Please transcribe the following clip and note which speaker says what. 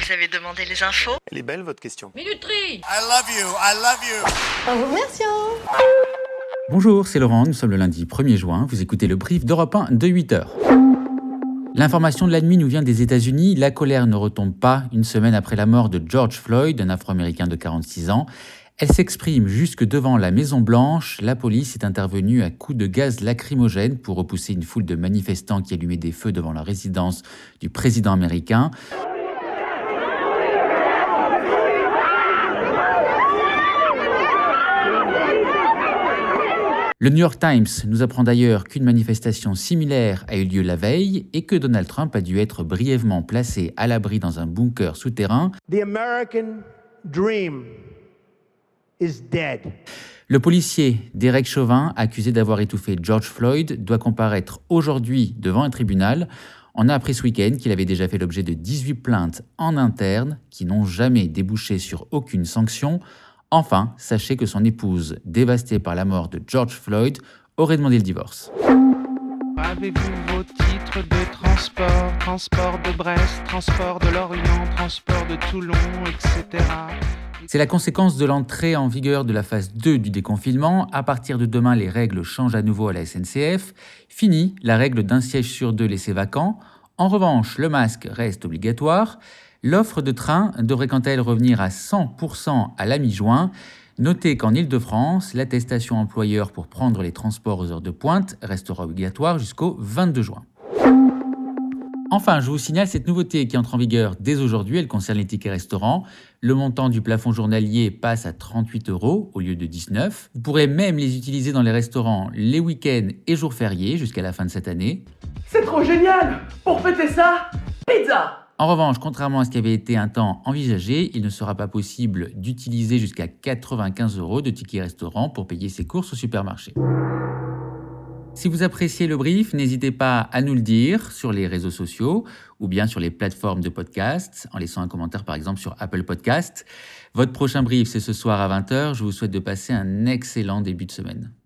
Speaker 1: Vous avez demandé les infos?
Speaker 2: Elle est belle votre question.
Speaker 3: Minuterie.
Speaker 4: I love you, I love you.
Speaker 5: En vous remerciant.
Speaker 6: Bonjour, c'est Laurent, nous sommes le lundi 1er juin, vous écoutez le brief d'Europe 1 de 8h. L'information de la nuit nous vient des États-Unis, la colère ne retombe pas une semaine après la mort de George Floyd, un Afro-Américain de 46 ans. Elle s'exprime jusque devant la Maison-Blanche. La police est intervenue à coups de gaz lacrymogène pour repousser une foule de manifestants qui allumaient des feux devant la résidence du président américain. Le New York Times nous apprend d'ailleurs qu'une manifestation similaire a eu lieu la veille et que Donald Trump a dû être brièvement placé à l'abri dans un bunker souterrain.
Speaker 7: The American dream is dead.
Speaker 6: Le policier Derek Chauvin, accusé d'avoir étouffé George Floyd, doit comparaître aujourd'hui devant un tribunal. On a appris ce week-end qu'il avait déjà fait l'objet de 18 plaintes en interne qui n'ont jamais débouché sur aucune sanction. Enfin, sachez que son épouse, dévastée par la mort de George Floyd, aurait demandé le divorce.
Speaker 8: Avez-vous vos titres de transport, transport de Brest, transport de Lorient, transport de Toulon, etc.
Speaker 6: C'est la conséquence de l'entrée en vigueur de la phase 2 du déconfinement. À partir de demain, les règles changent à nouveau à la SNCF. Fini la règle d'un siège sur deux laissé vacant. En revanche, le masque reste obligatoire. L'offre de train devrait quant à elle revenir à 100% à la mi-juin. Notez qu'en Île-de-France, l'attestation employeur pour prendre les transports aux heures de pointe restera obligatoire jusqu'au 22 juin. Enfin, je vous signale cette nouveauté qui entre en vigueur dès aujourd'hui. Elle concerne les tickets restaurants. Le montant du plafond journalier passe à 38 € au lieu de 19. Vous pourrez même les utiliser dans les restaurants les week-ends et jours fériés jusqu'à la fin de cette année.
Speaker 9: C'est trop génial! Pour fêter ça, pizza!
Speaker 6: En revanche, contrairement à ce qui avait été un temps envisagé, il ne sera pas possible d'utiliser jusqu'à 95 € de tickets restaurant pour payer ses courses au supermarché. Si vous appréciez le brief, n'hésitez pas à nous le dire sur les réseaux sociaux ou bien sur les plateformes de podcast, en laissant un commentaire par exemple sur Apple Podcast. Votre prochain brief, c'est ce soir à 20h. Je vous souhaite de passer un excellent début de semaine.